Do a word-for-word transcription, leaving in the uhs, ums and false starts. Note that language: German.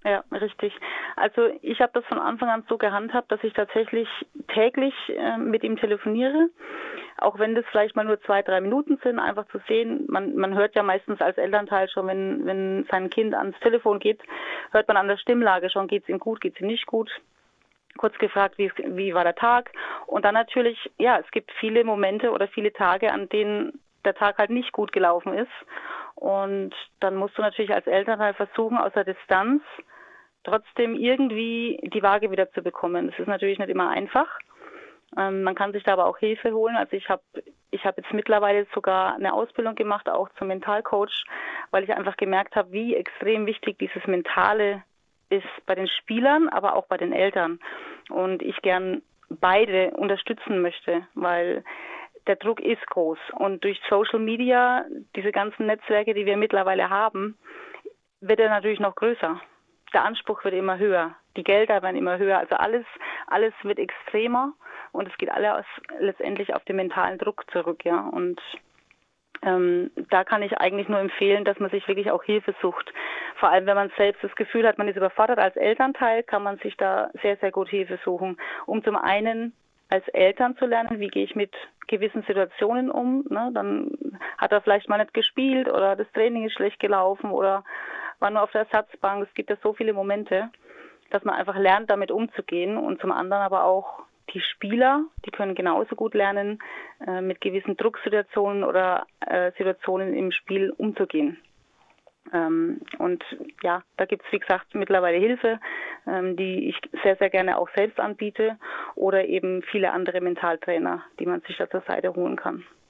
Ja, richtig. Also ich habe das von Anfang an so gehandhabt, dass ich tatsächlich täglich äh, mit ihm telefoniere, auch wenn das vielleicht mal nur zwei, drei Minuten sind, einfach zu sehen. Man, man hört ja meistens als Elternteil schon, wenn, wenn sein Kind ans Telefon geht, hört man an der Stimmlage schon, geht es ihm gut, geht es ihm nicht gut. Kurz gefragt, wie, wie war der Tag? Und dann natürlich, ja, es gibt viele Momente oder viele Tage, an denen der Tag halt nicht gut gelaufen ist. Und dann musst du natürlich als Elternteil versuchen, aus der Distanz trotzdem irgendwie die Waage wieder zu bekommen. Das ist natürlich nicht immer einfach. Ähm, man kann sich da aber auch Hilfe holen. Also ich habe ich hab jetzt mittlerweile sogar eine Ausbildung gemacht, auch zum Mentalcoach, weil ich einfach gemerkt habe, wie extrem wichtig dieses Mentale ist bei den Spielern, aber auch bei den Eltern. Und ich gern beide unterstützen möchte, weil der Druck ist groß. Und durch Social Media, diese ganzen Netzwerke, die wir mittlerweile haben, wird er natürlich noch größer. Der Anspruch wird immer höher, die Gelder werden immer höher, also alles, alles wird extremer und es geht alles letztendlich auf den mentalen Druck zurück, ja. Und ähm, da kann ich eigentlich nur empfehlen, dass man sich wirklich auch Hilfe sucht. Vor allem, wenn man selbst das Gefühl hat, man ist überfordert als Elternteil, kann man sich da sehr, sehr gut Hilfe suchen, um zum einen als Eltern zu lernen, wie gehe ich mit gewissen Situationen um. Ne? Dann hat er vielleicht mal nicht gespielt oder das Training ist schlecht gelaufen oder war nur auf der Ersatzbank. Es gibt ja so viele Momente, dass man einfach lernt, damit umzugehen. Und zum anderen aber auch die Spieler, die können genauso gut lernen, äh, mit gewissen Drucksituationen oder äh, Situationen im Spiel umzugehen. Ähm, und ja, da gibt es, wie gesagt, mittlerweile Hilfe, ähm, die ich sehr, sehr gerne auch selbst anbiete oder eben viele andere Mentaltrainer, die man sich da zur Seite holen kann.